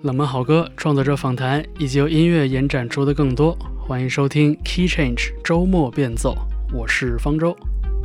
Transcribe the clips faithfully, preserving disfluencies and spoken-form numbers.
冷门好歌、创作者访谈以及由音乐延展出的更多，欢迎收听 Key Change 周末变奏，我是方舟。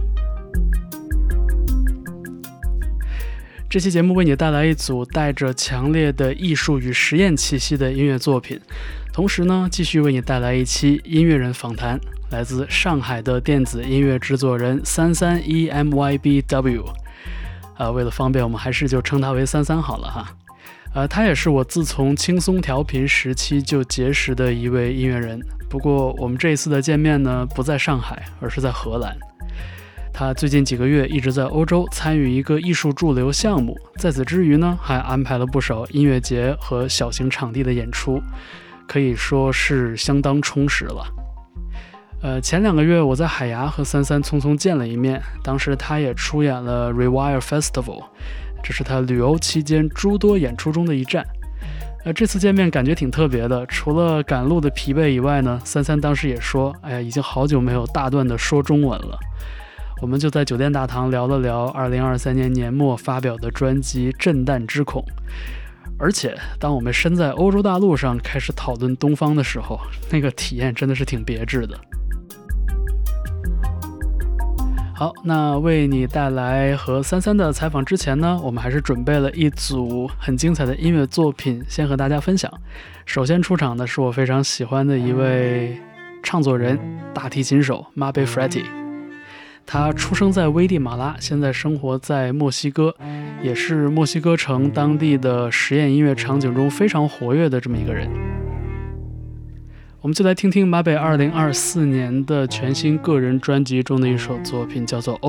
这期节目为你带来一组带着强烈的艺术与实验气息的音乐作品，同时呢，继续为你带来一期音乐人访谈，来自上海的电子音乐制作人三三一 M Y B W。呃，为了方便，我们还是就称他为三三好了哈。呃，他也是我自从轻松调频时期就结识的一位音乐人。不过我们这一次的见面呢，不在上海，而是在荷兰。他最近几个月一直在欧洲参与一个艺术驻留项目，在此之余呢，还安排了不少音乐节和小型场地的演出，可以说是相当充实了。呃，前两个月我在海牙和三三匆匆见了一面，当时他也出演了 Rewire Festival， 这是他旅游期间诸多演出中的一站。呃，这次见面感觉挺特别的，除了赶路的疲惫以外呢，三三当时也说，哎呀，已经好久没有大段的说中文了。我们就在酒店大堂聊了聊二零二三年年末发表的专辑《震旦之恐》，而且当我们身在欧洲大陆上开始讨论东方的时候，那个体验真的是挺别致的。好，那为你带来和三三的采访之前呢，我们还是准备了一组很精彩的音乐作品，先和大家分享。首先出场的是我非常喜欢的一位唱作人、大提琴手 Mabe Fretty。他出生在危地马拉，现在生活在墨西哥，也是墨西哥城当地的实验音乐场景中非常活跃的这么一个人。我们就来听听马贝二零二四年的全新个人专辑中的一首作品，叫做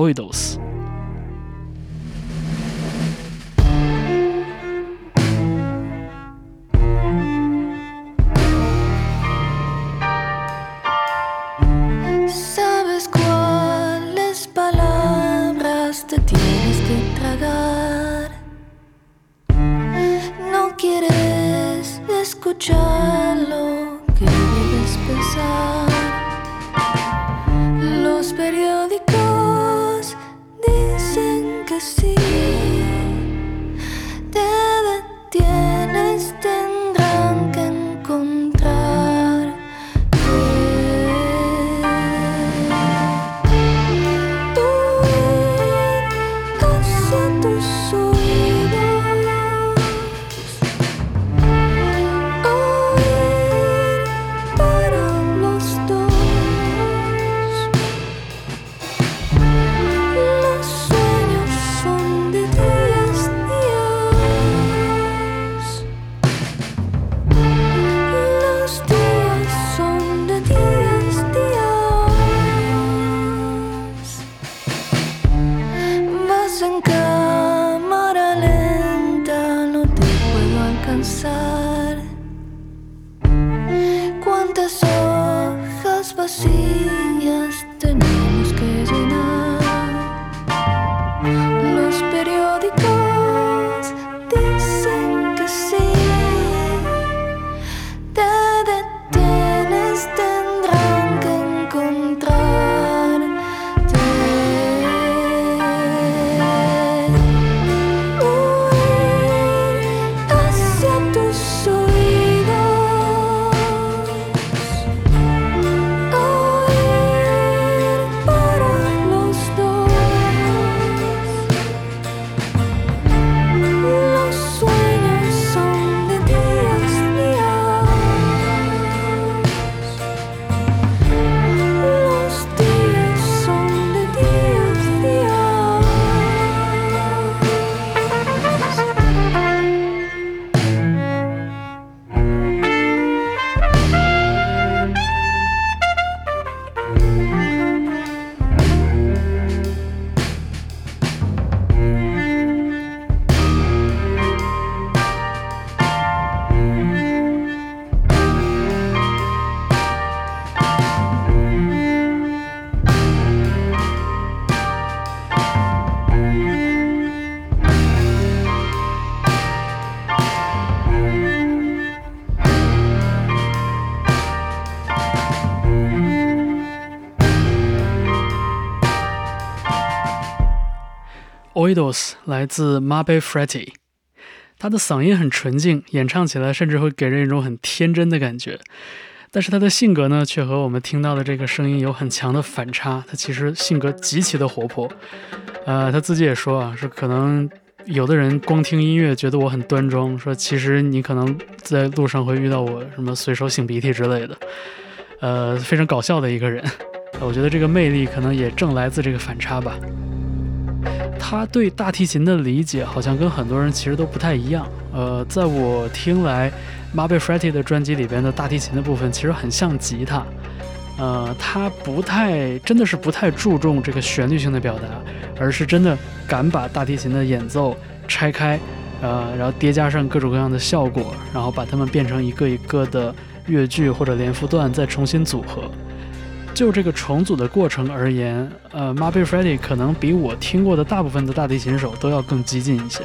Oidos 来自 Mabe Fretty， 他的嗓音很纯净，演唱起来甚至会给人一种很天真的感觉。但是他的性格呢，却和我们听到的这个声音有很强的反差。他其实性格极其的活泼，呃，他自己也说啊，说可能有的人光听音乐觉得我很端庄，说其实你可能在路上会遇到我什么随手擤鼻涕之类的，呃，非常搞笑的一个人。我觉得这个魅力可能也正来自这个反差吧。他对大提琴的理解好像跟很多人其实都不太一样。呃，在我听来 Mabe Fretty 的专辑里边的大提琴的部分其实很像吉他。呃，他不太真的是不太注重这个旋律性的表达，而是真的敢把大提琴的演奏拆开，呃，然后叠加上各种各样的效果，然后把它们变成一个一个的乐句或者连符段，再重新组合。就这个重组的过程而言，呃 Mabe Fretty 可能比我听过的大部分的大提琴手都要更激进一些。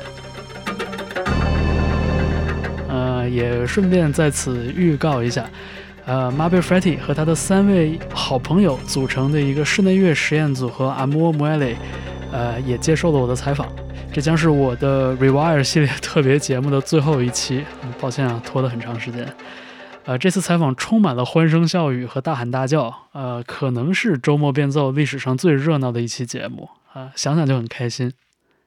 呃，也顺便在此预告一下，呃 Mabe Fretty 和他的三位好朋友组成的一个室内乐实验组合 Amor Muele， 呃，也接受了我的采访。这将是我的 Rewire 系列特别节目的最后一期，嗯、抱歉啊，拖了很长时间。呃，这次采访充满了欢声笑语和大喊大叫，呃，可能是周末变奏历史上最热闹的一期节目啊、呃，想想就很开心。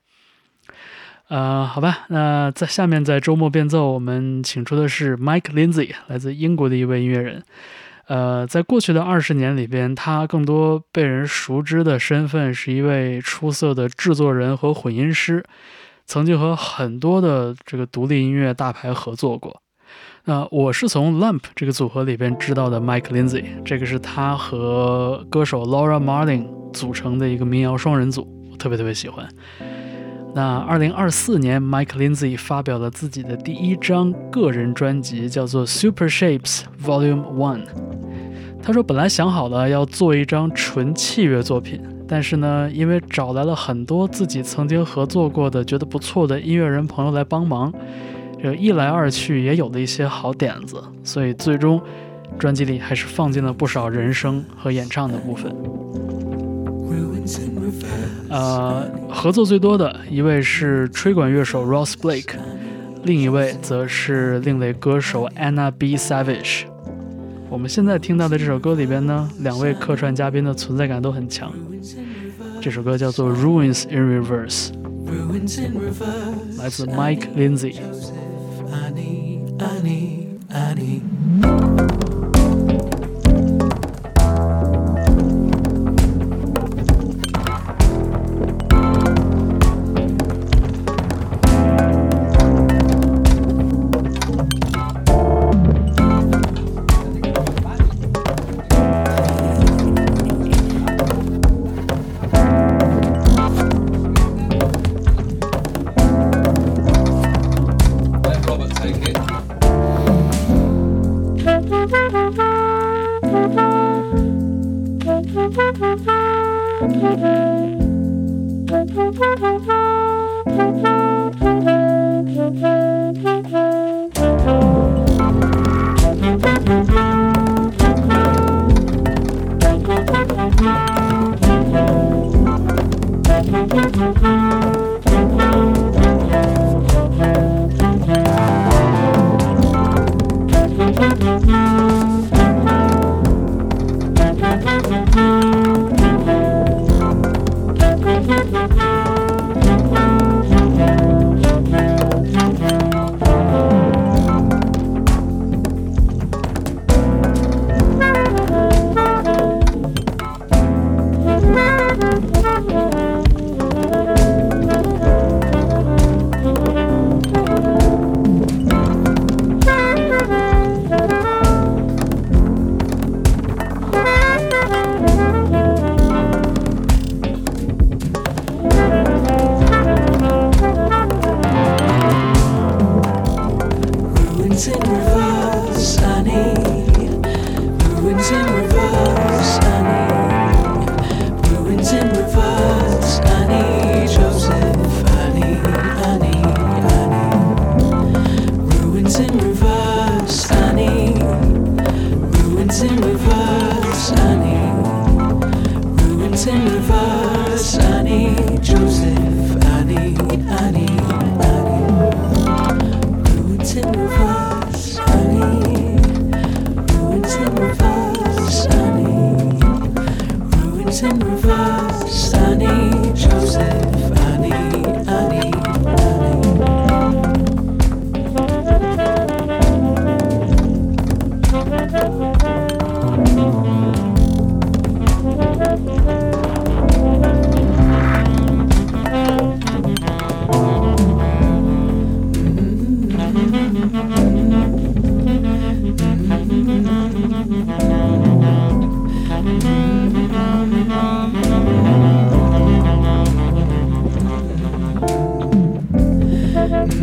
呃，好吧，那在下面在周末变奏，我们请出的是 Mike Lindsay， 来自英国的一位音乐人。呃，在过去的二十年里边，他更多被人熟知的身份是一位出色的制作人和混音师，曾经和很多的这个独立音乐大牌合作过。那我是从 Lump 这个组合里边知道的 Mike Lindsay， 这个是他和歌手 Laura Marling 组成的一个民谣双人组，我特别特别喜欢。那二零二四年 Mike Lindsay 发表了自己的第一张个人专辑，叫做 Super Shapes Volume One。 他说本来想好了要做一张纯器乐作品，但是呢，因为找来了很多自己曾经合作过的觉得不错的音乐人朋友来帮忙，这一来二去也有了一些好点子，所以最终专辑里还是放进了不少人声和演唱的部分。呃，合作最多的一位是吹管乐手 Ross Blake， 另一位则是另类歌手 Anna B. Savage。 我们现在听到的这首歌里边呢，两位客串嘉宾的存在感都很强。这首歌叫做 Ruins in Reverse， 来自 Mike Lindsay。Annie, Annie, Annie. Thank you.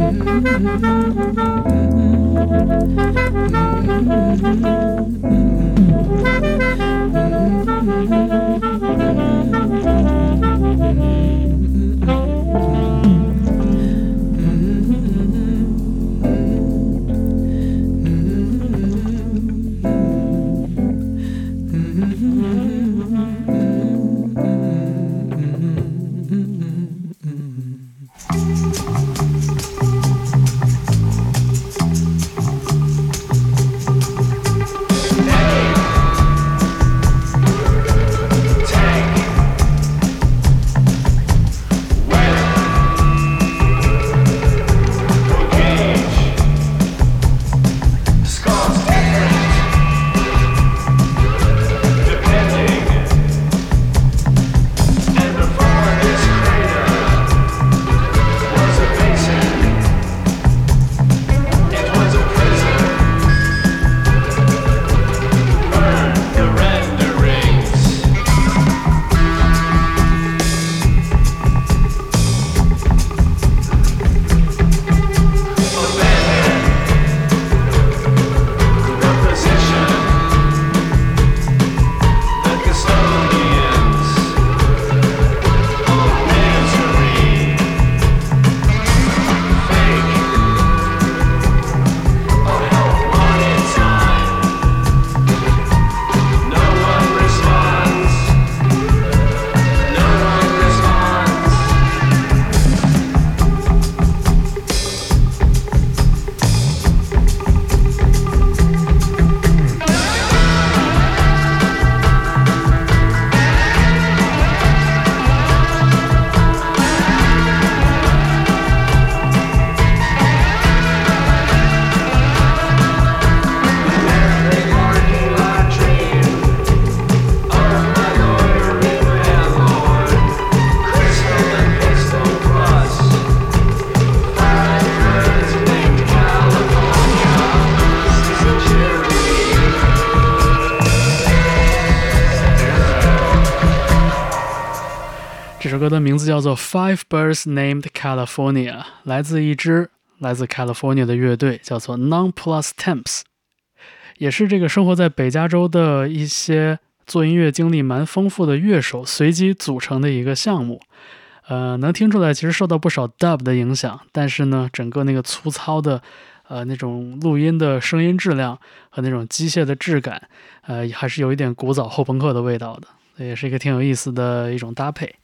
这首歌的名字叫做 Five Birds Named California， 来自一支来自 California 的乐队，叫做 Nonplus Temps， 也是这个生活在北加州的一些做音乐经历蛮丰富的乐手随机组成的一个项目。呃，能听出来其实受到不少 dub 的影响，但是呢，整个那个粗糙的呃那种录音的声音质量和那种机械的质感，呃，还是有一点古早后朋克的味道的，也是一个挺有意思的一种搭配。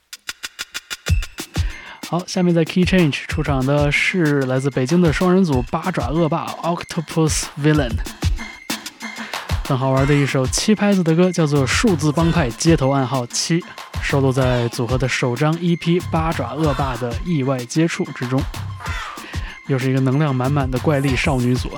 好，下面在 Key Change 出场的是来自北京的双人组八爪恶霸 Octopus Villain， 很好玩的一首七拍子的歌，叫做数字帮派街头暗号七，收录在组合的首张 E P 八爪恶霸的意外接触之中，又是一个能量满满的怪力少女组。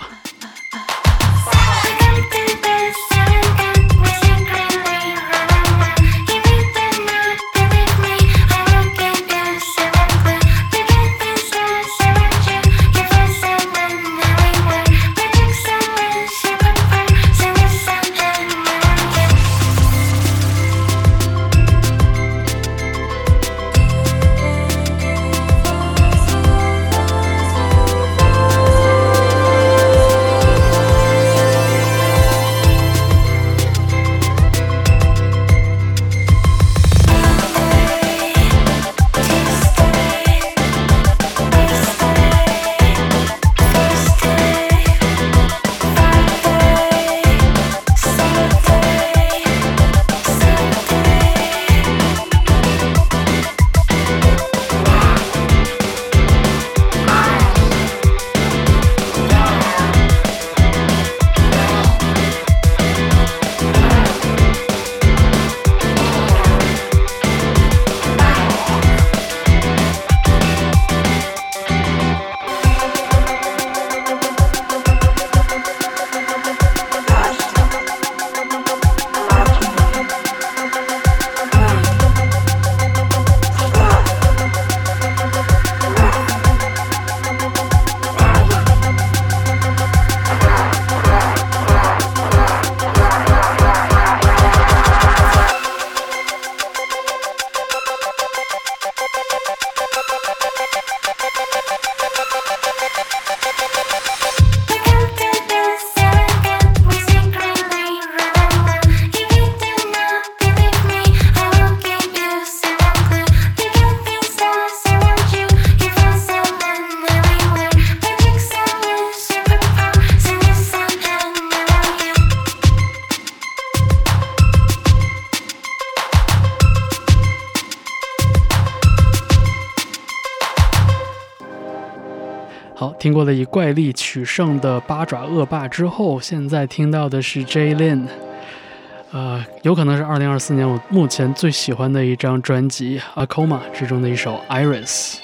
好，听过了以怪力取胜的八爪恶霸之后，现在听到的是 Jay Lin， 呃，有可能是二零二四年我目前最喜欢的一张专辑 Akoma 之中的一首 Iris。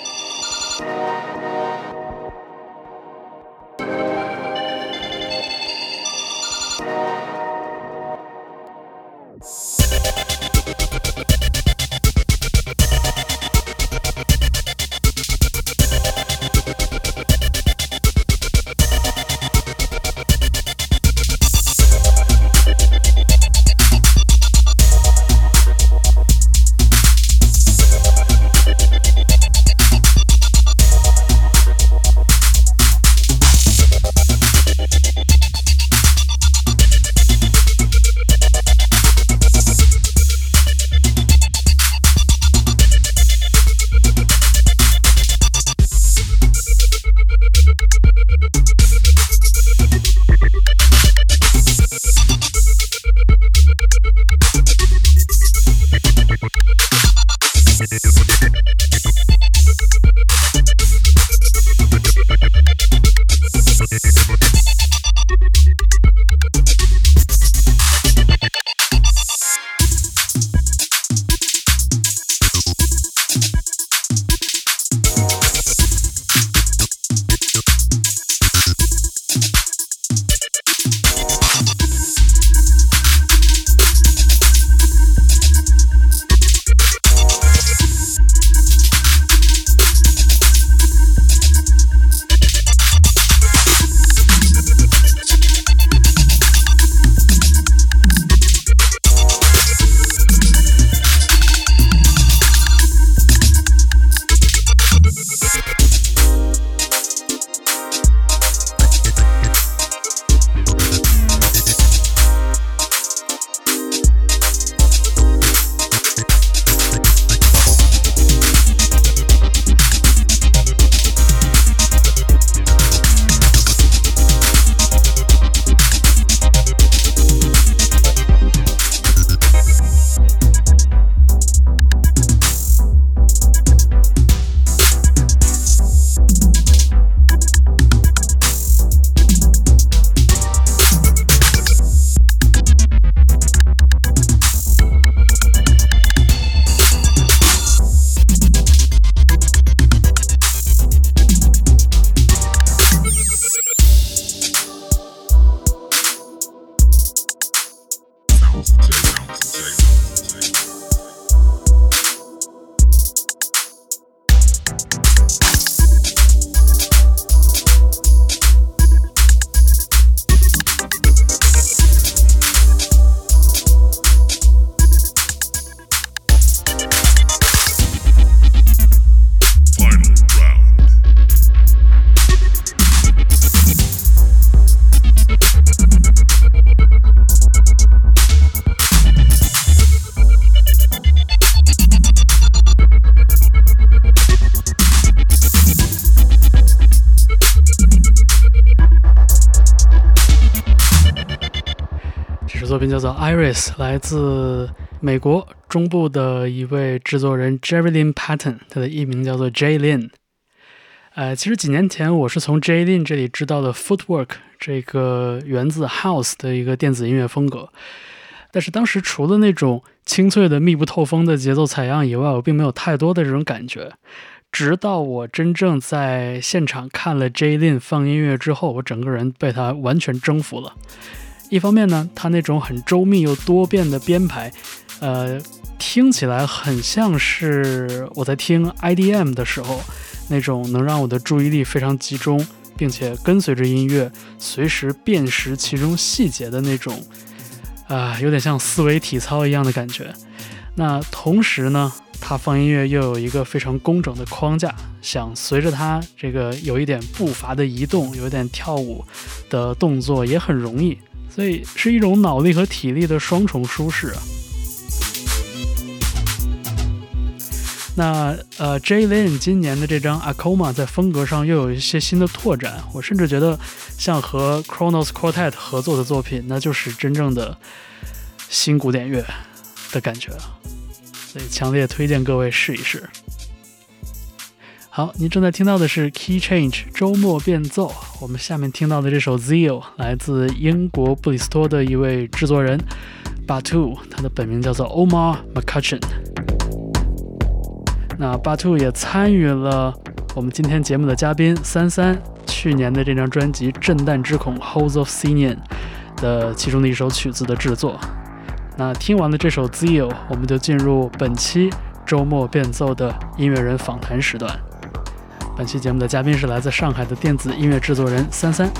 作品叫做 Iris， 来自美国中部的一位制作人 Jerry Lynn Patton， 他的艺名叫做 Jay Lin。呃，其实几年前我是从 Jay Lin 这里知道的 Footwork 这个源自 House 的一个电子音乐风格，但是当时除了那种清脆的密不透风的节奏采样以外，我并没有太多的这种感觉。直到我真正在现场看了 Jay Lin 放音乐之后，我整个人被他完全征服了。一方面呢，他那种很周密又多变的编排，呃，听起来很像是我在听 I D M 的时候那种能让我的注意力非常集中，并且跟随着音乐随时辨识其中细节的那种，啊、呃，有点像思维体操一样的感觉。那同时呢，他放音乐又有一个非常工整的框架，想随着他这个有一点步伐的移动，有一点跳舞的动作也很容易。所以是一种脑力和体力的双重舒适啊。那呃 Jay Lin 今年的这张 Akoma 在风格上又有一些新的拓展，我甚至觉得像和 Kronos Quartet 合作的作品，那就是真正的新古典乐的感觉，所以强烈推荐各位试一试。 好，您正在听到的是 Key Change 周末变奏。我们下面听到的这首 Zeal 来自英国布里斯托的一位制作人 Batu， 他的本名叫做 Omar McCutcheon。那 Batu 也参与了我们今天节目的嘉宾三三去年的这张专辑《震旦之孔 Holes of Sinean》的其中的一首曲子的制作。那听完了这首 Zeal， 我们就进入本期周末变奏的音乐人访谈时段。本期节目的嘉宾是来自上海的电子音乐制作人三三。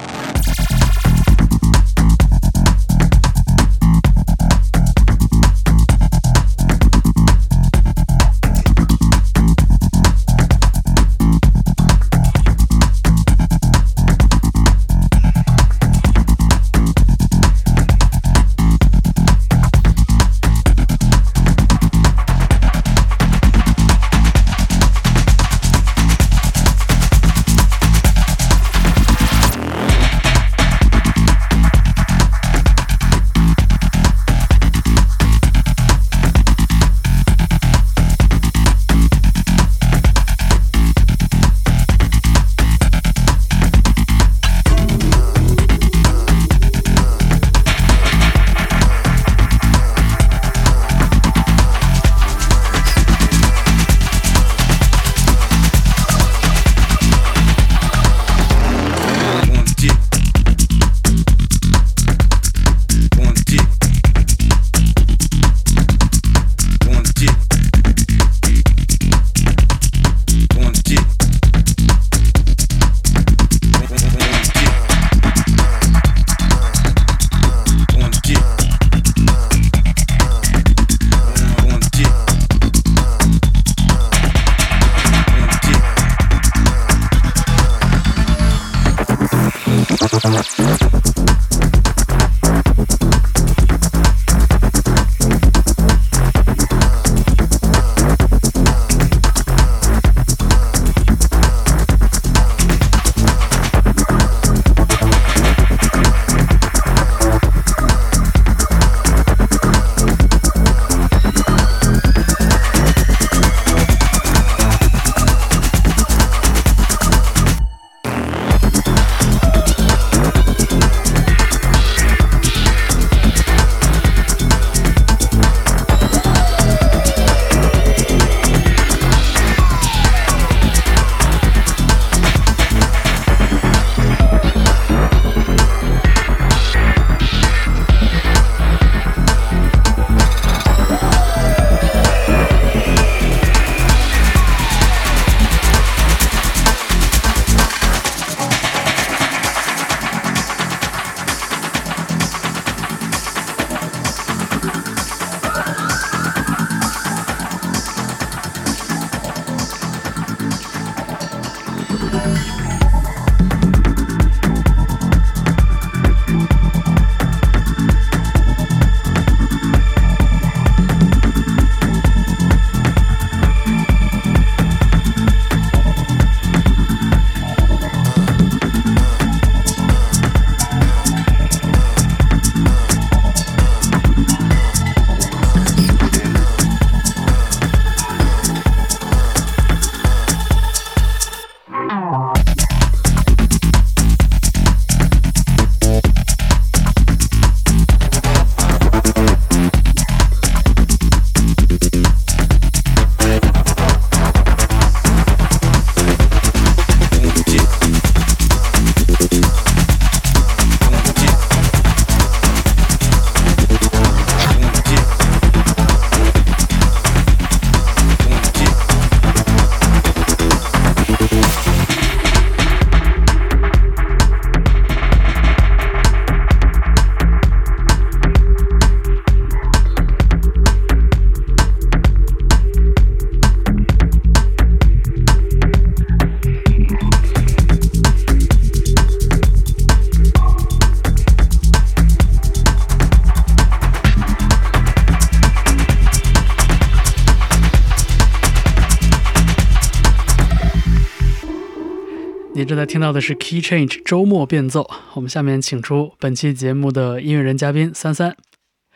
你正在听到的是 Key Change 周末变奏。我们下面请出本期节目的音乐人嘉宾三三。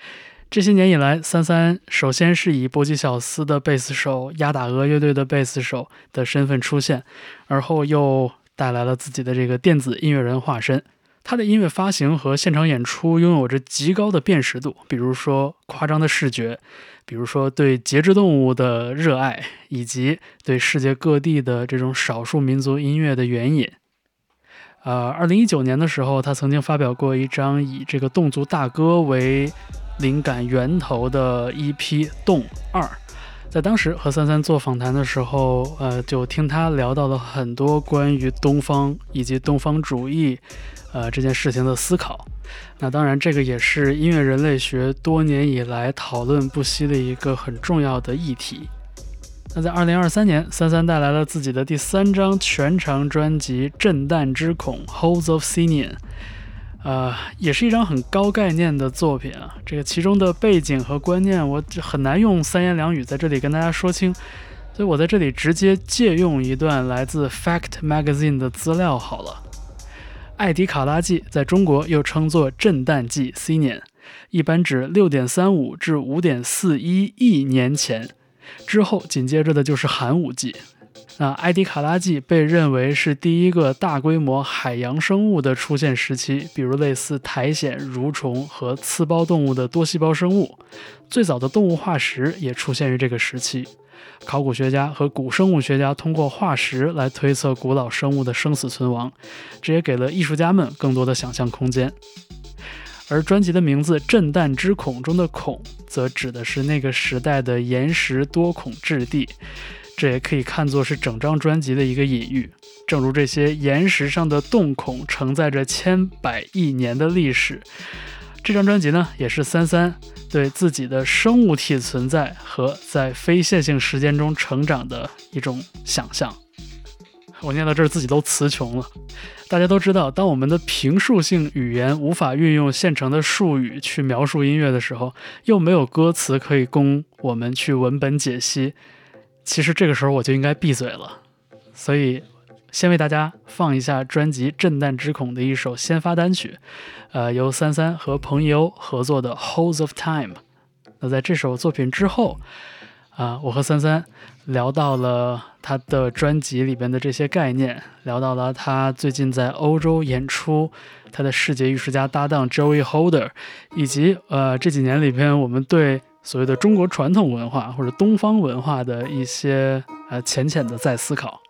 这些年以来，三三首先是以波吉小斯的贝斯手、亚打鹅乐队的贝斯手的身份出现，而后又带来了自己的这个电子音乐人化身。他的音乐发行和现场演出拥有着极高的辨识度，比如说夸张的视觉，比如说对节肢动物的热爱，以及对世界各地的这种少数民族音乐的援引。呃，二零一九年的时候，他曾经发表过一张以这个侗族大歌为灵感源头的 E P《侗二》。在当时和三三做访谈的时候，呃，就听他聊到了很多关于东方以及东方主义，呃，这件事情的思考。那当然，这个也是音乐人类学多年以来讨论不息的一个很重要的议题。那在二零二三年，三三带来了自己的第三张全长专辑《震旦之孔 Holes of Sinean》。呃，也是一张很高概念的作品啊，这个其中的背景和观念我很难用三言两语在这里跟大家说清，所以我在这里直接借用一段来自 Fact Magazine 的资料好了。艾迪卡拉季在中国又称作震旦季 Sinean， 一般指 六点三五 至 五点四一 亿年前，之后紧接着的就是寒武纪。那埃迪卡拉纪被认为是第一个大规模海洋生物的出现时期，比如类似苔藓、蠕虫和刺胞动物的多细胞生物。最早的动物化石也出现于这个时期。考古学家和古生物学家通过化石来推测古老生物的生死存亡，这也给了艺术家们更多的想象空间。而专辑的名字《震旦之孔》中的孔，则指的是那个时代的岩石多孔质地，这也可以看作是整张专辑的一个隐喻。正如这些岩石上的洞孔承载着千百亿年的历史，这张专辑呢，也是三三对自己的生物体存在和在非线性时间中成长的一种想象。我念到这儿自己都词穷了。大家都知道，当我们的评述性语言无法运用现成的术语去描述音乐的时候，又没有歌词可以供我们去文本解析，其实这个时候我就应该闭嘴了。所以先为大家放一下专辑《震旦之孔》的一首先发单曲，呃，由三三和彭一欧合作的《Holes of Time》。那在这首作品之后，啊、呃，我和三三聊到了他的专辑里边的这些概念，聊到了他最近在欧洲演出，他的世界艺术家搭档 Joey Holder， 以及呃这几年里边我们对所谓的中国传统文化或者东方文化的一些呃浅浅的再思考。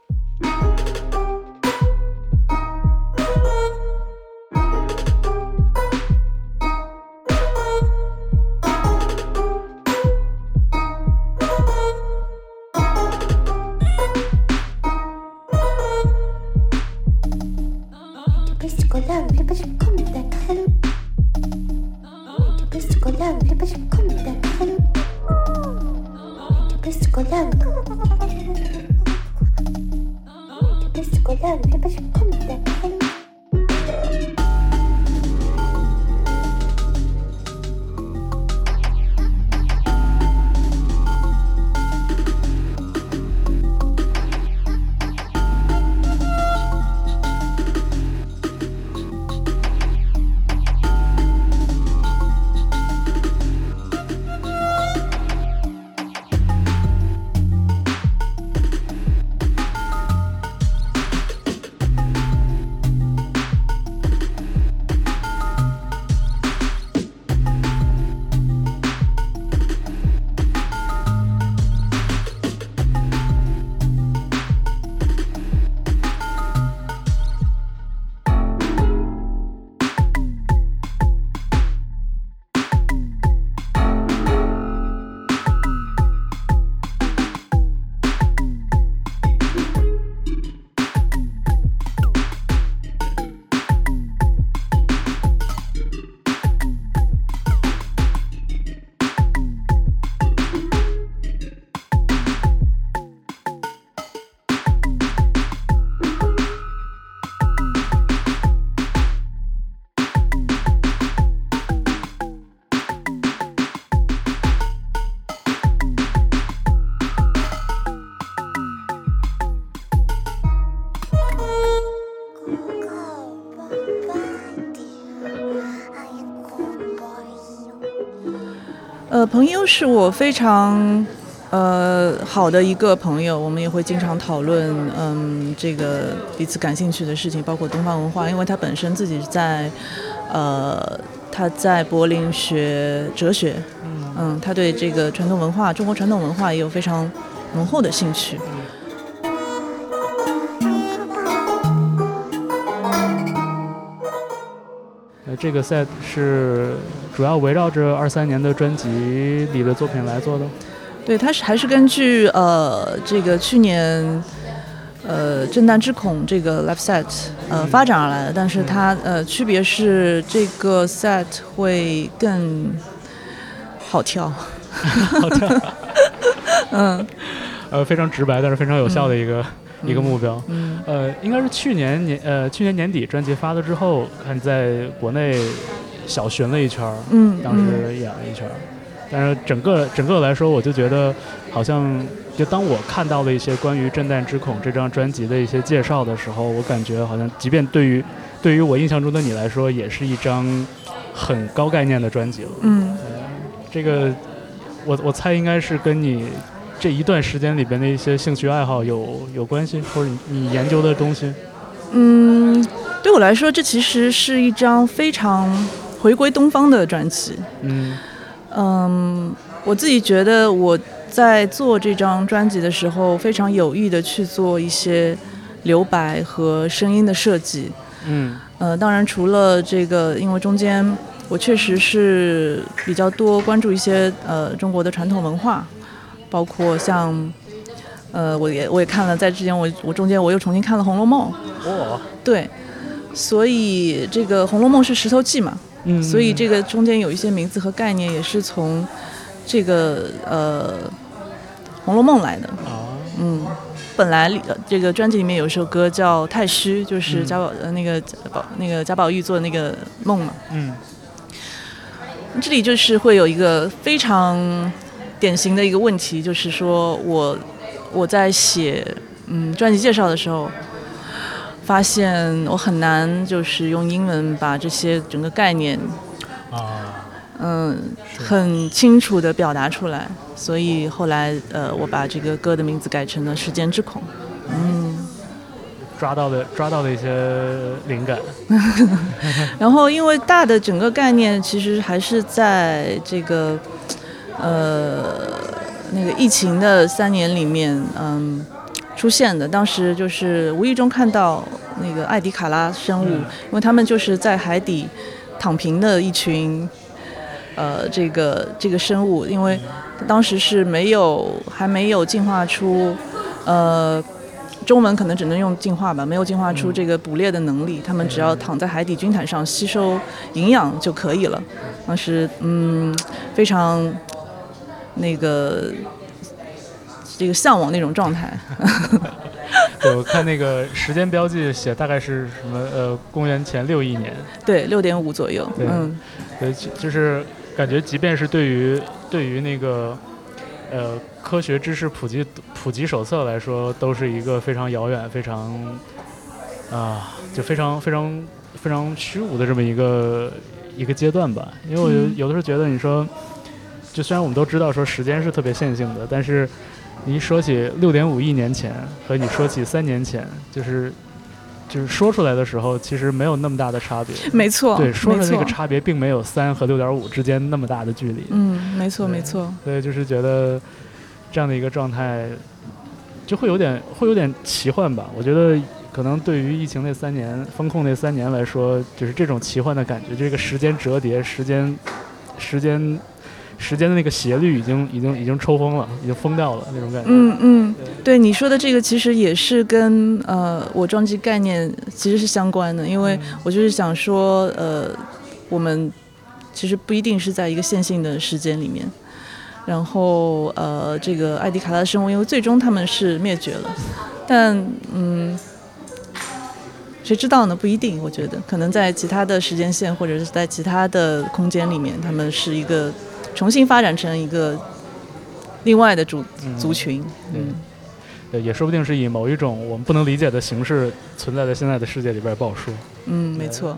呃，朋友是我非常呃好的一个朋友，我们也会经常讨论嗯这个彼此感兴趣的事情，包括东方文化，因为他本身自己在呃他在柏林学哲学，嗯嗯，他对这个传统文化，中国传统文化也有非常浓厚的兴趣。 呃，这个 set 是主要围绕着二三年的专辑里的作品来做的。 对，它是还是根据呃这个去年呃震旦之孔这个 live set 呃发展而来的，但是它呃区别是这个 set 会更好跳， 好跳， 嗯， 呃，非常直白，但是非常有效的一个。嗯一个目标， 嗯， 呃，应该是去年年呃去年年底专辑发了之后，看在国内小巡了一圈，嗯，当时演了一圈，但是整个整个来说，我就觉得好像就当我看到了一些关于《震旦之孔》这张专辑的一些介绍的时候，我感觉好像即便对于对于我印象中的你来说，也是一张很高概念的专辑了， 嗯， 呃、这个我我猜应该是跟你这一段时间里边的一些兴趣爱好有有关系，或者你研究的东西？ 嗯，对我来说，这其实是一张非常回归东方的专辑。嗯嗯，我自己觉得我在做这张专辑的时候，非常有意的去做一些留白和声音的设计。嗯，呃，当然除了这个，因为中间我确实是比较多关注一些呃中国的传统文化。包括像，呃，我也我也看了，在之前我我中间我又重新看了《红楼梦》。哦。对，所以这个《红楼梦》是石头记嘛，嗯，所以这个中间有一些名字和概念也是从这个呃《红楼梦》来的。哦。嗯，本来这个专辑里面有一首歌叫《太虚》，就是贾宝、嗯、呃那个宝那个贾宝玉做的那个梦嘛。嗯。这里就是会有一个非常典型的一个问题，就是说我我在写嗯专辑介绍的时候，发现我很难就是用英文把这些整个概念啊嗯很清楚的表达出来，所以后来呃我把这个歌的名字改成了《时间之孔》。嗯， 抓到的抓到的一些灵感。 然后因为大的整个概念其实还是在这个。呃，那个疫情的三年里面，嗯，出现的。当时就是无意中看到那个艾迪卡拉生物，嗯、因为他们就是在海底躺平的一群，呃，这个这个生物，因为当时是没有还没有进化出，呃，中文可能只能用进化吧，没有进化出这个捕猎的能力，他们只要躺在海底军毯上吸收营养就可以了。当时嗯，非常。那个这个向往那种状态。 对，我看那个时间标记写大概是什么呃，公元前六亿年。 对，六点五左右。 对，嗯，对，就是感觉即便是对于对于那个呃科学知识普及普及手册来说，都是一个非常遥远、非常啊、呃，就非常非常非常虚无的这么一个一个阶段吧。因为我有有的时候觉得你说。就虽然我们都知道说时间是特别线性的，但是你说起六点五亿年前和你说起三年前，就是就是说出来的时候，其实没有那么大的差别。 没错， 对，说出来那个差别并没有三和六点五之间那么大的距离。 嗯，没错没错。 所以就是觉得这样的一个状态，就会有点会有点奇幻吧。我觉得可能对于疫情那三年、风控那三年来说，就是这种奇幻的感觉，这个时间折叠、时间时间。时间的那个斜率已经已经已经抽风了，已经疯掉了那种感觉。 嗯嗯，对你说的这个其实也是跟呃我专辑概念其实是相关的，因为我就是想说呃我们其实不一定是在一个线性的时间里面，然后呃这个艾迪卡拉的生物因为最终他们是灭绝了，但嗯谁知道呢？不一定，我觉得可能在其他的时间线或者是在其他的空间里面，他们是一个。重新发展成一个另外的族族群， 嗯，对，也说不定是以某一种我们不能理解的形式存在在现在的世界里边，不好说。 嗯，没错。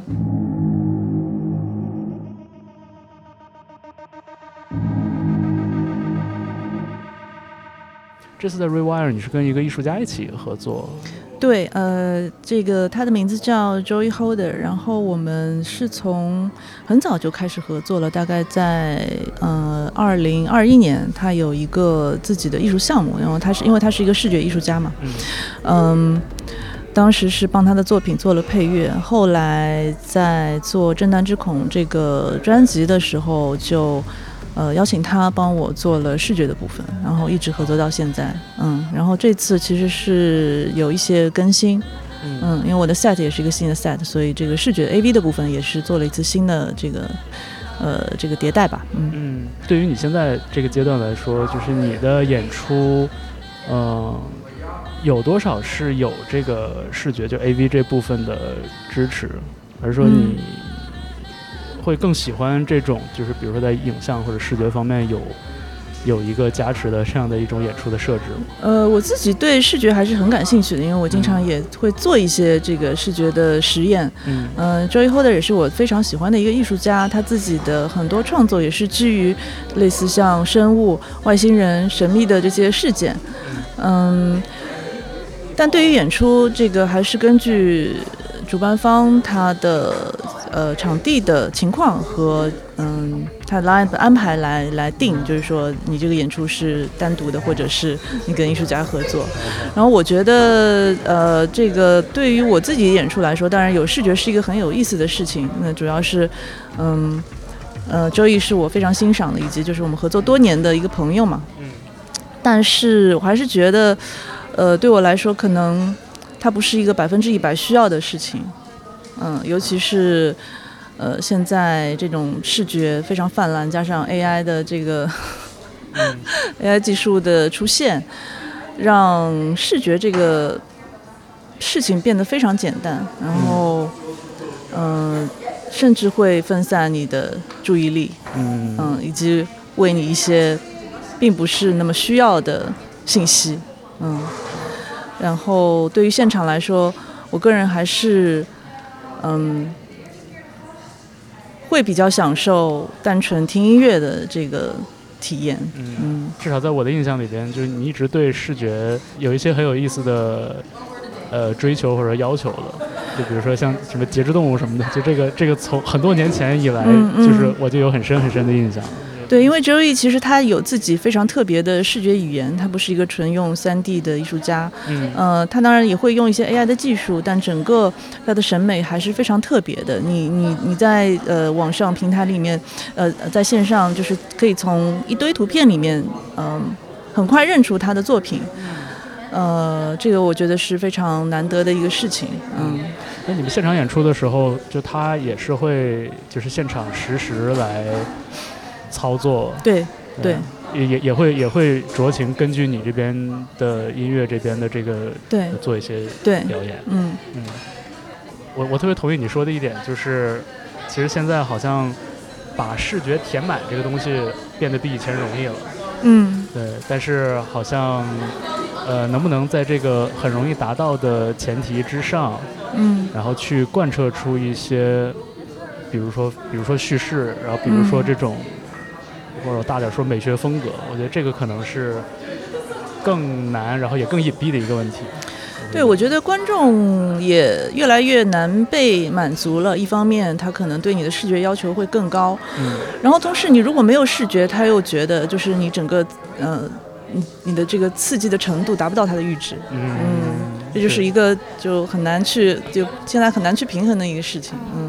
这次的 Rewire 你是跟一个艺术家一起合作？ 对，呃，这个他的名字叫 Joey Holder， 然后我们是从很早就开始合作了，大概在呃二零二一年，他有一个自己的艺术项目，然后他是因为他是一个视觉艺术家嘛，嗯，嗯当时是帮他的作品做了配乐，后来在做《震旦之孔》这个专辑的时候就。呃，邀请他帮我做了视觉的部分，然后一直合作到现在，嗯，然后这次其实是有一些更新，嗯，因为我的 set 也是一个新的 set， 所以这个视觉 A V 的部分也是做了一次新的这个，呃，这个迭代吧，嗯嗯，对于你现在这个阶段来说，就是你的演出，嗯、呃，有多少是有这个视觉就 A V 这部分的支持，还是说你？嗯会更喜欢这种就是比如说在影像或者视觉方面有有一个加持的这样的一种演出的设置？ 呃，我自己对视觉还是很感兴趣的，因为我经常也会做一些这个视觉的实验。嗯，呃 Joey Holder 也是我非常喜欢的一个艺术家，他自己的很多创作也是基于类似像生物、外星人、神秘的这些事件。嗯，但对于演出这个还是根据主办方他的呃场地的情况和嗯他的安排来来定，就是说你这个演出是单独的，或者是你跟艺术家合作。然后我觉得呃这个对于我自己的演出来说，当然有视觉是一个很有意思的事情。那主要是嗯呃周易是我非常欣赏的，以及就是我们合作多年的一个朋友嘛。嗯。但是我还是觉得呃对我来说可能。它不是一个百分之一百需要的事情，嗯，尤其是，呃，现在这种视觉非常泛滥，加上 A I 的这个、嗯、A I 技术的出现，让视觉这个事情变得非常简单，然后，嗯、呃，甚至会分散你的注意力，嗯嗯，以及为你一些并不是那么需要的信息，嗯。然后对于现场来说，我个人还是嗯会比较享受单纯听音乐的这个体验。嗯， 嗯至少在我的印象里边，就是你一直对视觉有一些很有意思的呃追求或者要求的。就比如说像什么节肢动物什么的，就这个这个从很多年前以来，嗯嗯就是我就有很深很深的印象。 对，因为 Joey 其实他有自己非常特别的视觉语言，他不是一个纯用 三 D 的艺术家，嗯，呃，他当然也会用一些 A I 的技术，但整个他的审美还是非常特别的。你你你在呃网上平台里面，呃，在线上就是可以从一堆图片里面，嗯、呃，很快认出他的作品，呃，这个我觉得是非常难得的一个事情，嗯。 那你们现场演出的时候，就他也是会就是现场实时来操作， 对对， 也也也会也会酌情根据你这边的音乐这边的这个对做一些表演， 嗯嗯，我我特别同意你说的一点，就是其实现在好像把视觉填满这个东西变得比以前容易了， 嗯， 对，但是好像呃能不能在这个很容易达到的前提之上，嗯，然后去贯彻出一些，比如说比如说叙事，然后比如说这种。嗯或者大点说美学风格，我觉得这个可能是更难，然后也更隐蔽的一个问题。 对，我觉得观众也越来越难被满足了。一方面，他可能对你的视觉要求会更高，嗯，然后同时你如果没有视觉，他又觉得就是你整个呃，你你的这个刺激的程度达不到他的阈值，嗯，嗯这就是一个就很难去就现在很难去平衡的一个事情，嗯。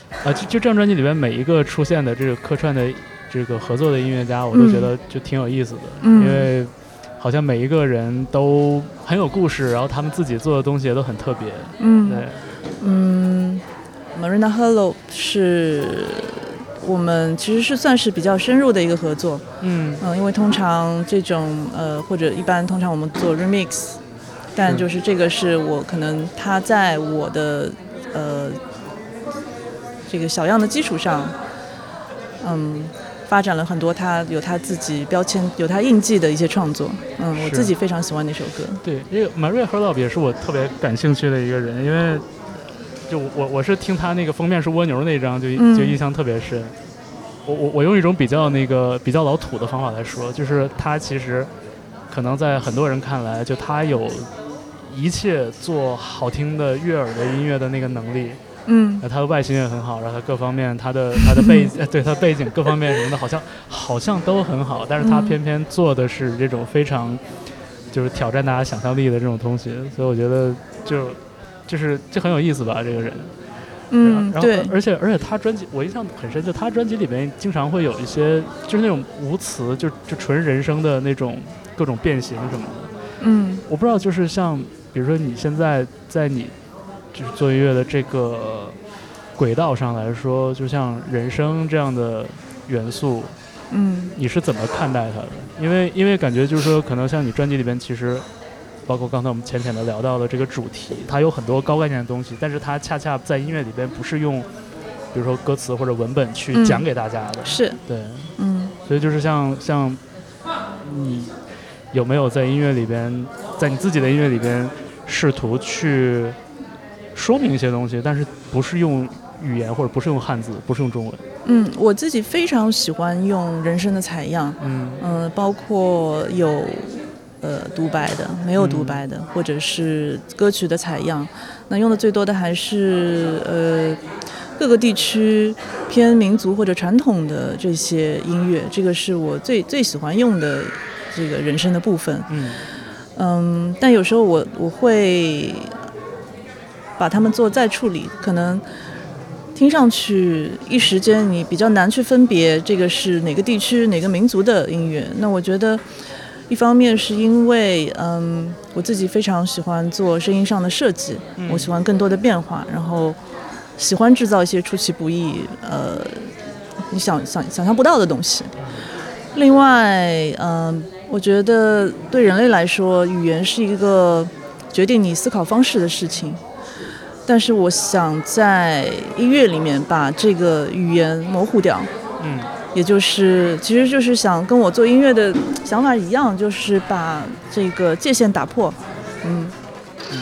啊，就就这张专辑里边每一个出现的这个客串的这个合作的音乐家，我都觉得就挺有意思的， 嗯、 因为好像每一个人都很有故事，然后他们自己做的东西也都很特别。 嗯， 对， 嗯 ，Marina Herlop 是我们其实是算是比较深入的一个合作。嗯嗯、呃，因为通常这种呃或者一般通常我们做 remix， 但就是这个是我可能他在我的呃。这个小样的基础上，嗯，发展了很多他有他自己标签、有他印记的一些创作。嗯，我自己非常喜欢那首歌。 对，这个 Maria Herlop 也是我特别感兴趣的一个人，因为就我我是听他那个封面是蜗牛那张就就印象特别深。嗯、我我我用一种比较那个比较老土的方法来说，就是他其实可能在很多人看来，就他有一切做好听的悦耳的音乐的那个能力。嗯，他的外形也很好，然后他各方面，他的他的背对他背景各方面什么的，好像好像都很好，但是他偏偏做的是这种非常就是挑战大家想象力的这种东西，所以我觉得就就是就很有意思吧，这个人。 嗯， 然后对，而且而且他专辑我印象很深，就他专辑里面经常会有一些就是那种无词，就就纯人声的那种各种变形什么的。嗯，我不知道，就是像比如说你现在在你。就是做音乐的这个轨道上来说，就像人声这样的元素，嗯，你是怎么看待它的？因为因为感觉就是说，可能像你专辑里边，其实包括刚才我们浅浅的聊到的这个主题，它有很多高概念的东西，但是它恰恰在音乐里边不是用，比如说歌词或者文本去讲给大家的， 嗯、是对，嗯，所以就是像像你有没有在音乐里边，在你自己的音乐里边试图去说明一些东西，但是不是用语言或者不是用汉字，不是用中文。 嗯，我自己非常喜欢用人声的采样，嗯嗯、呃，包括有呃独白的，没有独白的，嗯、或者是歌曲的采样。那用的最多的还是呃各个地区偏民族或者传统的这些音乐，这个是我最最喜欢用的这个人声的部分。嗯嗯，但有时候我我会把它们做再处理，可能听上去一时间你比较难去分别这个是哪个地区哪个民族的音乐。那我觉得一方面是因为嗯我自己非常喜欢做声音上的设计，嗯、我喜欢更多的变化，然后喜欢制造一些出其不意呃你想想想象不到的东西。另外嗯我觉得对人类来说，语言是一个决定你思考方式的事情，但是我想在音乐里面把这个语言模糊掉，嗯，也就是其实就是想跟我做音乐的想法一样，就是把这个界限打破，嗯嗯。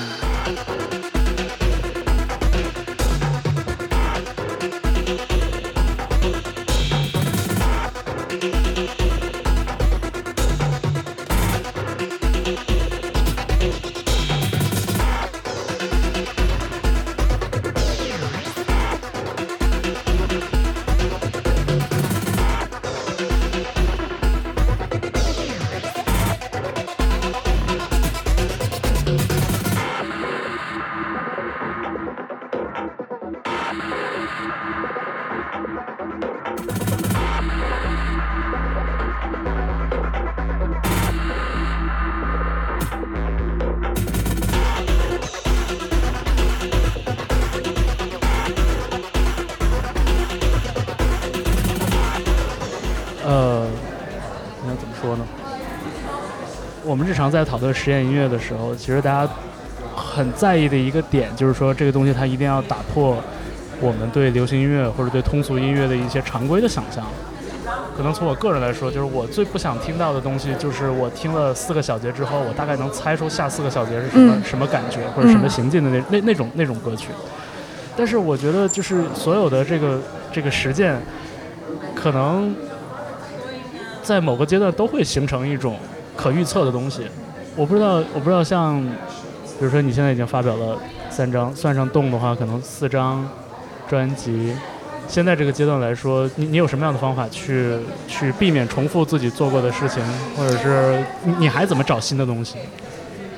呃，那怎么说呢？我们日常在讨论实验音乐的时候，其实大家很在意的一个点，就是说这个东西它一定要打破我们对流行音乐或者对通俗音乐的一些常规的想象。可能从我个人来说，就是我最不想听到的东西，就是我听了四个小节之后，我大概能猜出下四个小节是什么、嗯、什么感觉或者什么行进的那、嗯、那那种那种歌曲。但是我觉得，就是所有的这个这个实践，可能在某个阶段都会形成一种可预测的东西。我不知道，我不知道像，比如说你现在已经发表了三张，算上动的话，可能四张专辑。现在这个阶段来说，你你有什么样的方法去去避免重复自己做过的事情，或者是你你还怎么找新的东西？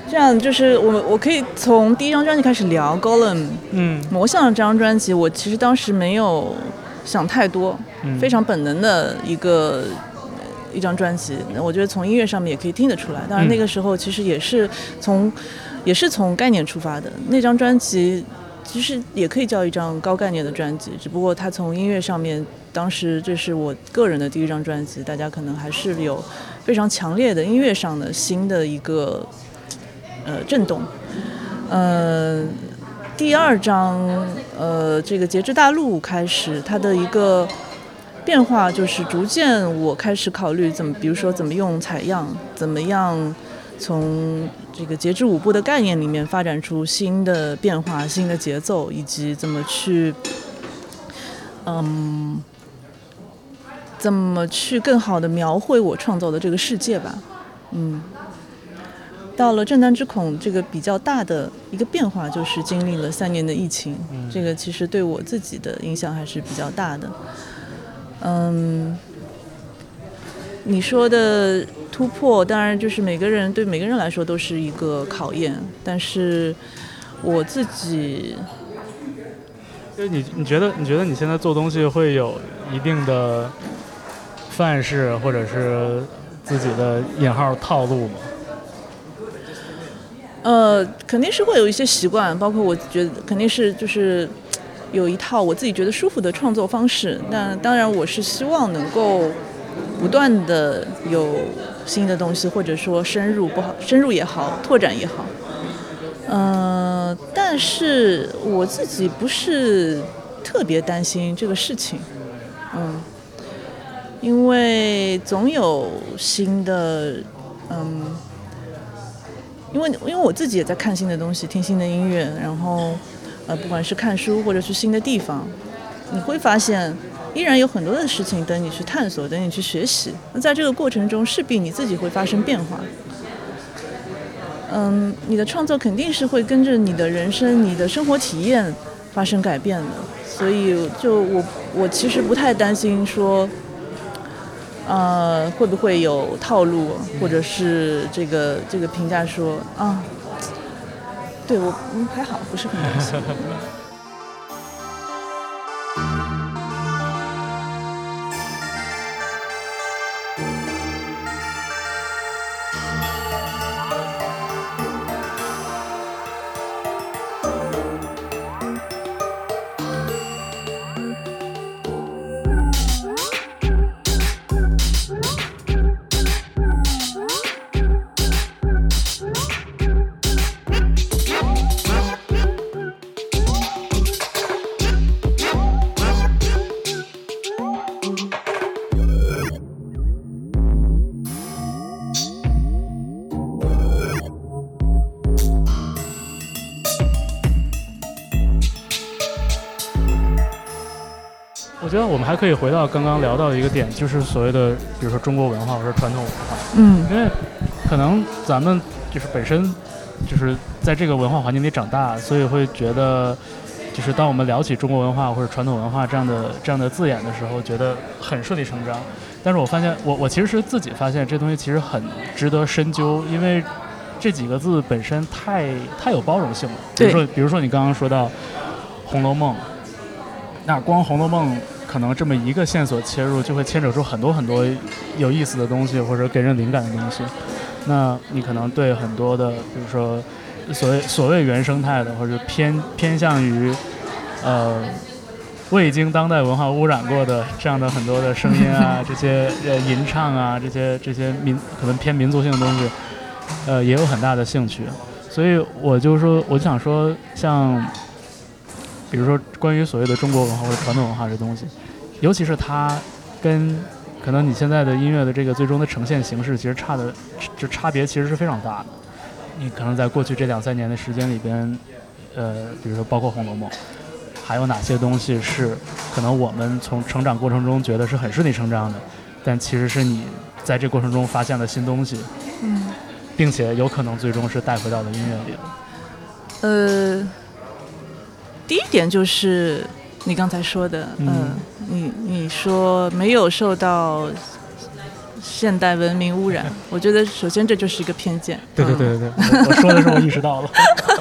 这样就是我我可以从第一张专辑开始聊 Golem， 嗯， 魔像这张专辑，我其实当时没有想太多， 嗯、 非常本能的一个一张专辑，我觉得从音乐上面也可以听得出来。当然那个时候其实也是从、嗯、也是从概念出发的，那张专辑其实也可以叫一张高概念的专辑，只不过它从音乐上面，当时这是我个人的第一张专辑，大家可能还是有非常强烈的音乐上的新的一个呃震动。呃，第二张呃这个截至大陆开始，它的一个变化就是逐渐我开始考虑怎么，比如说怎么用采样，怎么样从这个节制舞步的概念里面发展出新的变化、新的节奏，以及怎么去，嗯，怎么去更好的描绘我创造的这个世界吧。嗯，到了震旦之孔这个比较大的一个变化，就是经历了三年的疫情，这个其实对我自己的影响还是比较大的。嗯，你说的突破，当然就是每个人对每个人来说都是一个考验，但是我自己， 就是你你觉得你觉得你现在做东西会有一定的范式，或者是自己的引号套路吗？ 呃，肯定是会有一些习惯，包括我觉得肯定是就是有一套我自己觉得舒服的创作方式，但当然我是希望能够不断的有新的东西，或者说深入不好，深入也好，拓展也好。嗯、呃，但是我自己不是特别担心这个事情，嗯，因为总有新的，嗯，因为因为我自己也在看新的东西，听新的音乐，然后呃，不管是看书或者去新的地方，你会发现依然有很多的事情等你去探索，等你去学习。那在这个过程中，势必你自己会发生变化。嗯，你的创作肯定是会跟着你的人生、你的生活体验发生改变的。所以，就我我其实不太担心说，呃，会不会有套路，或者是这个这个评价说啊，对我嗯还好，不是很担心。 我觉得我们还可以回到刚刚聊到的一个点，就是所谓的，比如说中国文化或者传统文化。 嗯， 因为可能咱们就是本身就是在这个文化环境里长大，所以会觉得，就是当我们聊起中国文化或者传统文化这样的这样的字眼的时候，觉得很顺理成章。但是我发现，我我其实是自己发现这东西其实很值得深究，因为这几个字本身太太有包容性了。比如说，比如说你刚刚说到《红楼梦》，那光《红楼梦》可能这么一个线索切入，就会牵扯出很多很多有意思的东西，或者给人灵感的东西。那你可能对很多的，比如说所谓所谓原生态的，或者偏偏向于呃未经当代文化污染过的这样的很多的声音啊，这些呃吟唱啊，这些这些民可能偏民族性的东西，呃也有很大的兴趣。所以我就说，我就想说，像比如说关于所谓的中国文化或者传统文化这东西，尤其是它跟可能你现在的音乐的这个最终的呈现形式，其实差的就差别其实是非常大的。你可能在过去这两三年的时间里边，呃，比如说包括《红楼梦》，还有哪些东西是可能我们从成长过程中觉得是很顺理成章的，但其实是你在这过程中发现了新东西， 嗯， 并且有可能最终是带回到了音乐里的。 呃。第一点就是你刚才说的，嗯、呃，你你说没有受到现代文明污染。我觉得首先这就是一个偏见。 对对对对对，嗯、我, 我说的时候我意识到了。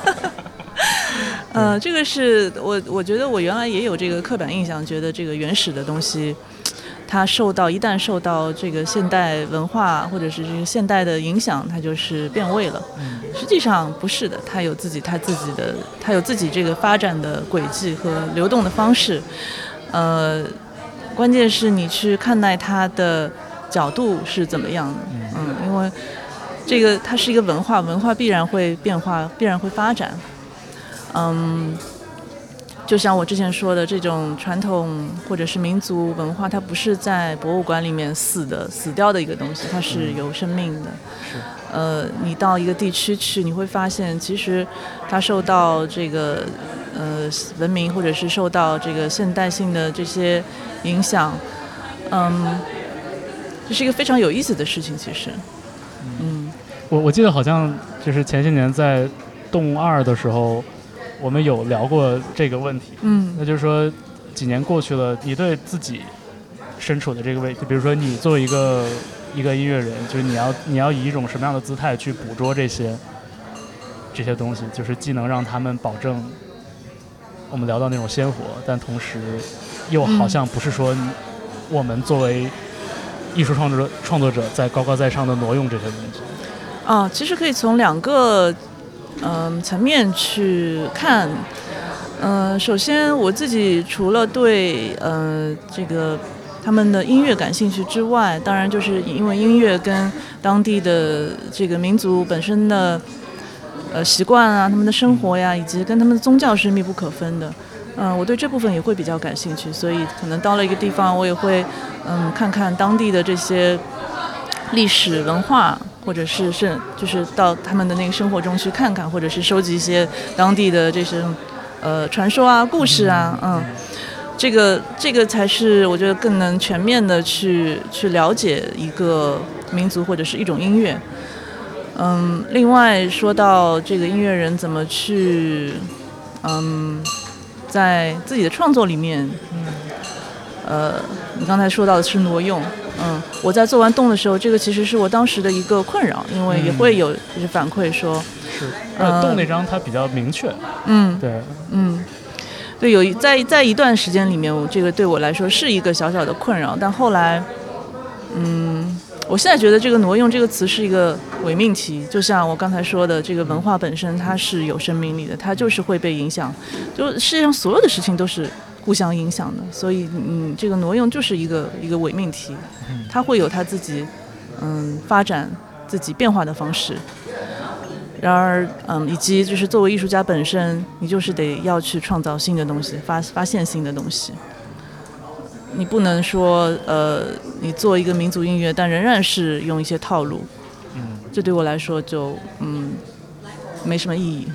呃，这个是我我觉得我原来也有这个刻板印象，觉得这个原始的东西，它受到一旦受到这个现代文化或者是这个现代的影响，它就是变味了。嗯、实际上不是的，它有自己它自己的它有自己这个发展的轨迹和流动的方式。呃，关键是你去看待它的角度是怎么样的。嗯，因为这个它是一个文化，文化必然会变化，必然会发展。嗯，就像我之前说的，这种传统或者是民族文化，它不是在博物馆里面死的、死掉的一个东西，它是有生命的。 是。 呃，你到一个地区去，你会发现，其实它受到这个呃文明或者是受到这个现代性的这些影响，嗯，这是一个非常有意思的事情。其实，嗯， 我我记得好像就是前些年在动物二的时候。我们有聊过这个问题， 嗯， 那就是说，几年过去了，你对自己身处的这个位置，比如说你作为一个一个音乐人，就是你要你要以一种什么样的姿态去捕捉这些这些东西，就是既能让他们保证我们聊到那种鲜活，但同时又好像不是说我们作为艺术创作者创作者在高高在上的挪用这些东西。 啊，其实可以从两个。嗯，层面去看，嗯、呃，首先我自己除了对呃这个他们的音乐感兴趣之外，当然就是因为音乐跟当地的这个民族本身的呃习惯啊，他们的生活呀，以及跟他们的宗教是密不可分的。嗯、呃，我对这部分也会比较感兴趣，所以可能到了一个地方，我也会嗯看看当地的这些历史文化。或者是是就是到他们的那个生活中去看看，或者是收集一些当地的这些呃传说啊、故事啊，嗯，这个这个才是我觉得更能全面的去去了解一个民族或者是一种音乐。嗯，另外说到这个音乐人怎么去嗯在自己的创作里面，呃，你刚才说到的是挪用。嗯，我在做完动的时候，这个其实是我当时的一个困扰，因为也会有就是反馈说， 是，呃，动那张它比较明确， 嗯， 对， 嗯，对，有在在一段时间里面，我这个对我来说是一个小小的困扰，但后来，嗯，我现在觉得这个挪用这个词是一个伪命题，就像我刚才说的，这个文化本身它是有生命力的，它就是会被影响，就世界上所有的事情都是。互相影响的，所以嗯，这个挪用就是一个一个伪命题，它会有它自己嗯发展自己变化的方式。然而嗯，以及就是作为艺术家本身，你就是得要去创造新的东西，发发现新的东西。你不能说呃，你做一个民族音乐，但仍然是用一些套路，嗯，这对我来说就嗯没什么意义。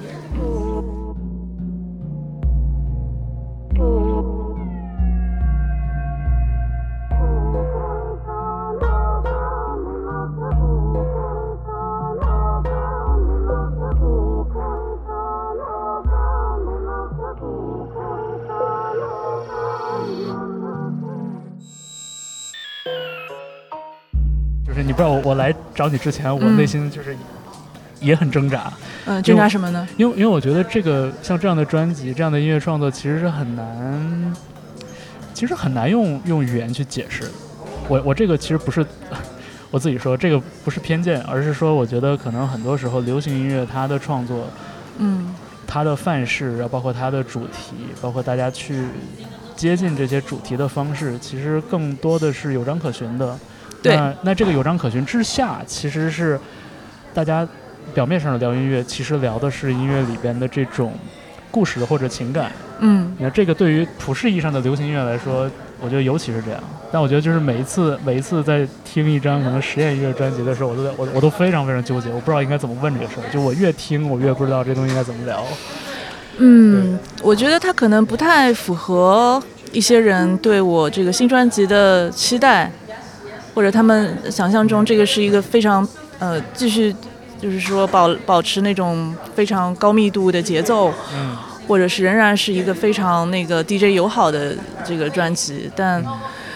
就是你不知道我我来找你之前，我内心就是也很挣扎。 嗯，挣扎什么呢？ 因为因为我觉得这个像这样的专辑，这样的音乐创作其实是很难，其实很难用用语言去解释。我我这个其实不是我自己说，这个不是偏见，而是说我觉得可能很多时候流行音乐它的创作， 嗯，它的范式，包括它的主题，包括大家去接近这些主题的方式，其实更多的是有章可循的。 对， 那那这个有章可循之下，其实是大家表面上的聊音乐，其实聊的是音乐里边的这种故事或者情感。 嗯， 那这个对于普世意义上的流行音乐来说，我觉得尤其是这样。但我觉得就是每一次每一次在听一张可能实验音乐专辑的时候，我都在我我都非常非常纠结，我不知道应该怎么问这个事儿。就我越听，我越不知道这东西应该怎么聊。 嗯，我觉得它可能不太符合一些人对我这个新专辑的期待。或者他们想象中这个是一个非常呃继续就是说保保持那种非常高密度的节奏， 嗯， 或者是仍然是一个非常那个 D J 友好的这个专辑，但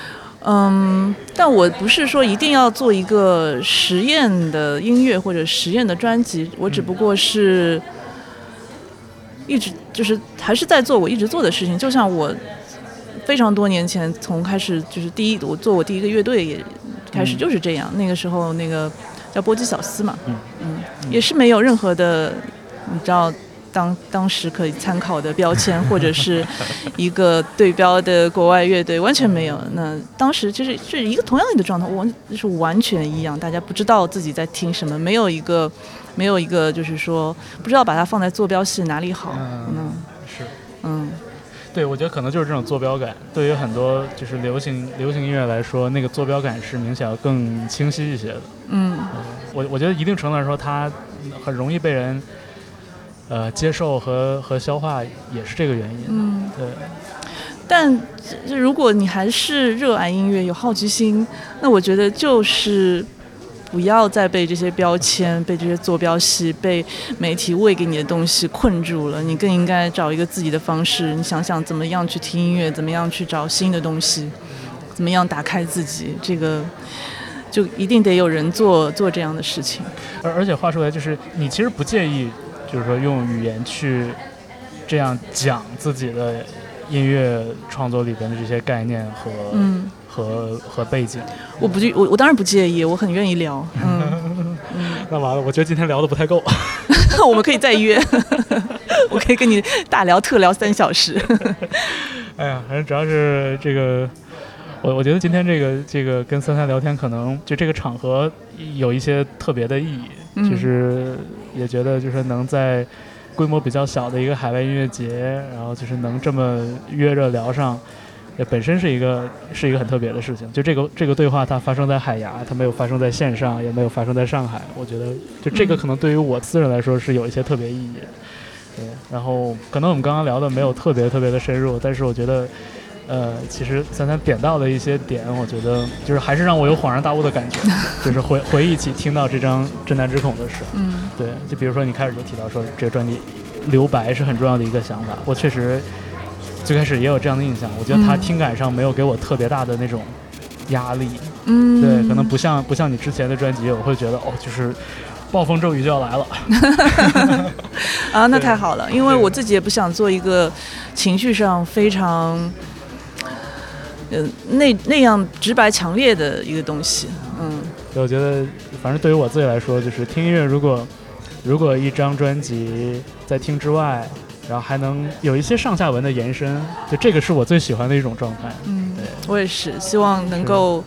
嗯，但我不是说一定要做一个实验的音乐或者实验的专辑，我只不过是一直就是还是在做我一直做的事情。就像我非常多年前从开始就是第一我做我第一个乐队也开始就是这样，嗯、那个时候那个叫波基小斯嘛，嗯嗯，也是没有任何的你知道。当当时可以参考的标签，或者是一个对标的国外乐队，完全没有。那当时就是是一个同样的状态，完是完全一样，大家不知道自己在听什么，没有一个没有一个就是说不知道把它放在坐标系哪里好。 嗯， 嗯是， 嗯， 对，我觉得可能就是这种坐标感，对于很多就是流行流行音乐来说，那个坐标感是明显要更清晰一些的。 嗯， 我我觉得一定程度上说，它很容易被人。呃，接受和和消化也是这个原因。 嗯， 对。 但如果你还是热爱音乐、有好奇心，那我觉得就是不要再被这些标签、被这些坐标系、被媒体喂给你的东西困住了。你更应该找一个自己的方式，你想想怎么样去听音乐，怎么样去找新的东西，怎么样打开自己。这个就一定得有人做做这样的事情。 而而且话说来，就是你其实不介意。就是说，用语言去这样讲自己的音乐创作里边的这些概念和、嗯、和和背景， 我不我我当然不介意，我很愿意聊。嗯，嗯那完了，我觉得今天聊的不太够， 我们可以再约，我可以跟你大聊特聊三小时。 哎呀，反正主要是这个。我我觉得今天这个这个跟三三聊天，可能就这个场合有一些特别的意义，嗯、就是也觉得就是能在规模比较小的一个海外音乐节，然后就是能这么约着聊上，也本身是一个是一个很特别的事情。就这个这个对话，它发生在海牙，它没有发生在线上，也没有发生在上海。我觉得就这个可能对于我私人来说是有一些特别意义。对，然后可能我们刚刚聊的没有特别特别的深入，但是我觉得。呃，其实三三点到的一些点，我觉得就是还是让我有恍然大悟的感觉，就是回回忆起听到这张《真难之恐》的时候， 嗯， 对，就比如说你开始就提到说这个专辑留白是很重要的一个想法，我确实最开始也有这样的印象，我觉得它听感上没有给我特别大的那种压力， 嗯， 对，可能不像不像你之前的专辑，我会觉得哦，就是暴风骤雨就要来了。 啊，那太好了，因为我自己也不想做一个情绪上非常。呃，那那样直白强烈的一个东西，嗯， 我觉得，反正对于我自己来说，就是听音乐，如果如果一张专辑在听之外，然后还能有一些上下文的延伸，就这个是我最喜欢的一种状态。 嗯，对，我也是，希望能够，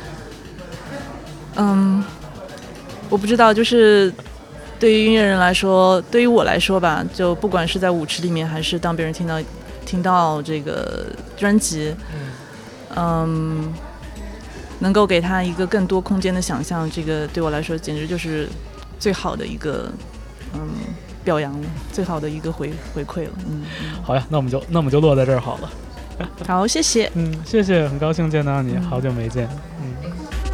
嗯，我不知道，就是对于音乐人来说，对于我来说吧，就不管是在舞池里面，还是当别人听到听到这个专辑。嗯嗯，能够给他一个更多空间的想象，这个对我来说简直就是最好的一个嗯表扬了，最好的一个回回馈了。嗯， 好呀，那我们就那我们就落在这儿好了。 好，谢谢。 嗯，谢谢，很高兴见到你，嗯、好久没见。嗯，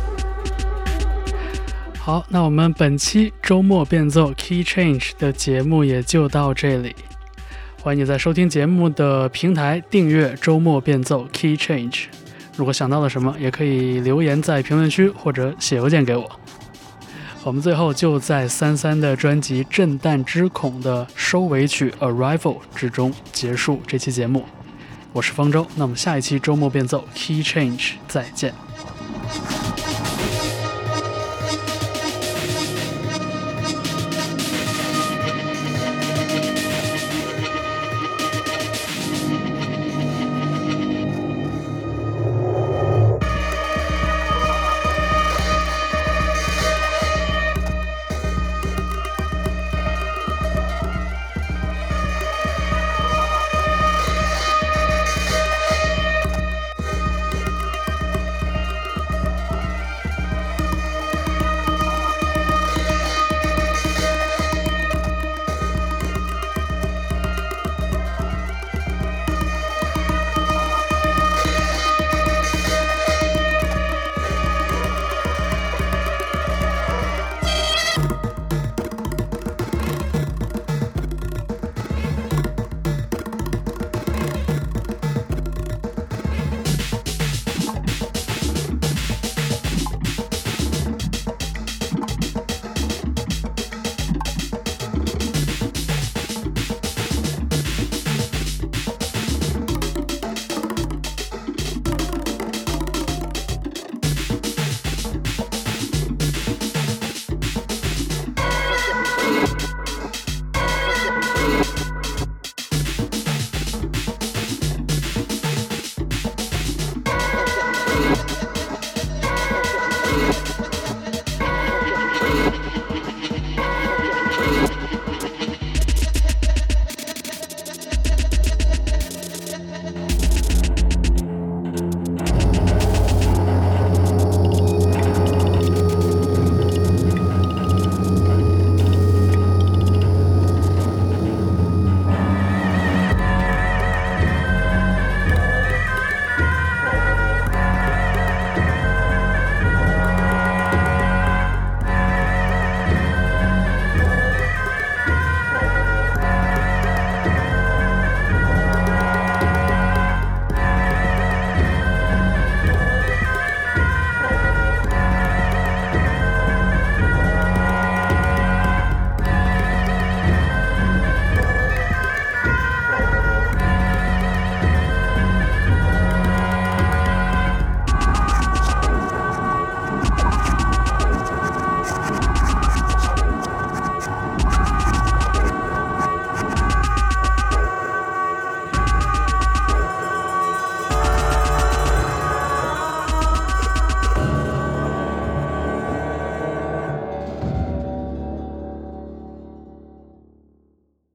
好，那我们本期周末变奏 Key Change 的节目也就到这里。欢迎你在收听节目的平台订阅周末变奏 Key Change。如果想到了什么，也可以留言在评论区或者写邮件给我。我们最后就在三三的专辑《震旦之恐》的收尾曲 Arrival 之中结束这期节目。我是方舟，那我们下一期周末变奏 Key Change 再见。